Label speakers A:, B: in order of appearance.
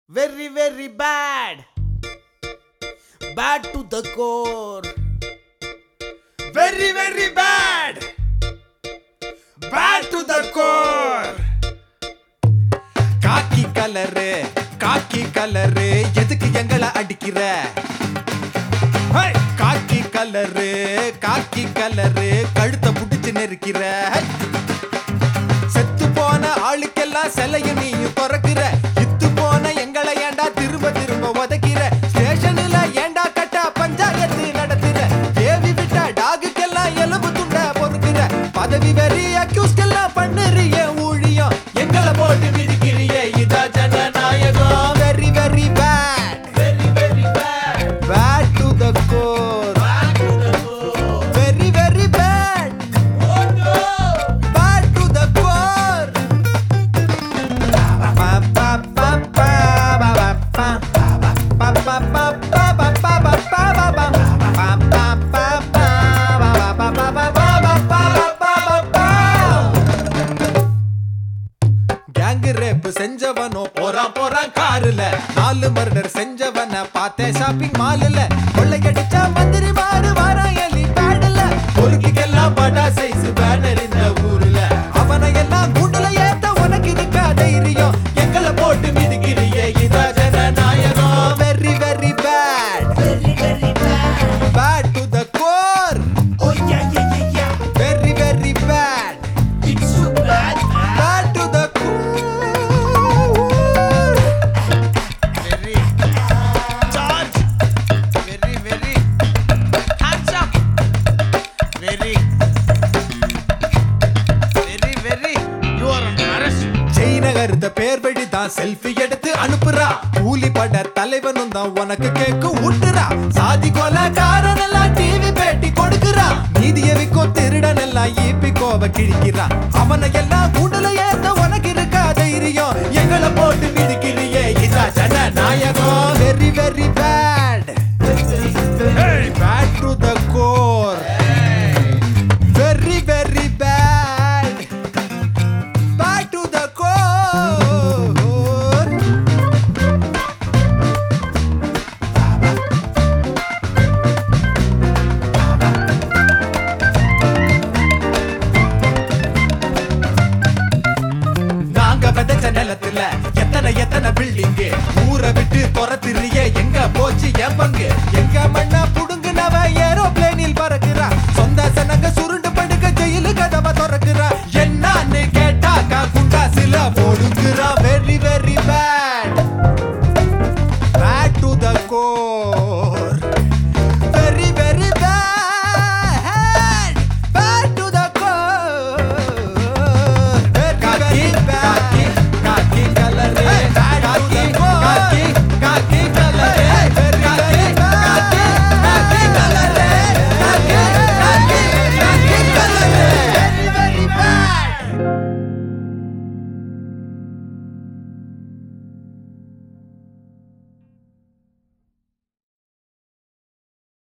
A: Very, very bad. Bad to the core. Very, very bad. Bad to the core.
B: Khaki colour எதுக்கு எங்கள அடிக்கிற காக்கி colour கழுத்த புடிச்சு நெருக்கிற செத்து போன ஆளுக்கெல்லாம் சிலையும் நீயும் துறக்கிற இத்து போன எங்களை ஏண்டா திரும்ப திரும்ப உதைக்கிற ஸ்டேஷன்ல ஏண்டா கட்ட பஞ்சாயத்து நடத்துற தேவி விட்ட டாகுக்கெல்லாம் எலும்பு துண்ட பொறுக்கிற பதவி வெறி அக்யூஸ்கெல்லாம் பண்ணுறிய ஊழியம் எங்களை போட்டு மிதிக்கிறியே இதா ஜனநாயகம் very very bad bad to the core very very bad bad to the core pa pa pa pa pa pa pa pa gang rape செஞ்சவனோ போறான் காருல 4 மர்டர் செஞ்சவன பார்த்தேன் ஷாப்பிங் மால்ல கொள்ளையடிச்ச மந்திரி மாறு வாரான் எலி பேடல பொறுக்கிக்கெல்லாம் படா சைஸ் பேனர் இந்த ஊர்ல அவனை எல்லாம் கூண்டுல ஏத்த உனக்கு இருக்கா தைரியம் எங்களை போட்டு மிதிக்கிறியே இதா ஜனநாயகம் very very bad bad to the core very very bad bad to the core
A: Very charge. Very, very hands up. Very, very, very. You are under arrest.
B: Jayanagar பேர் வழிதான் செல்ஃபி எடுத்து அனுப்புறா கூலி பட தலைவனும் தான் உனக்கு கேக்கு ஊட்டுறா சாதி கொலைக்காரன் எல்லாம் டிவி பேட்டி கொடுக்குறா நீதிய விக்கோ திருடன் எல்லாம் ஈப்பி கோவ கிழிக்கிறா அவனை எல்லாம்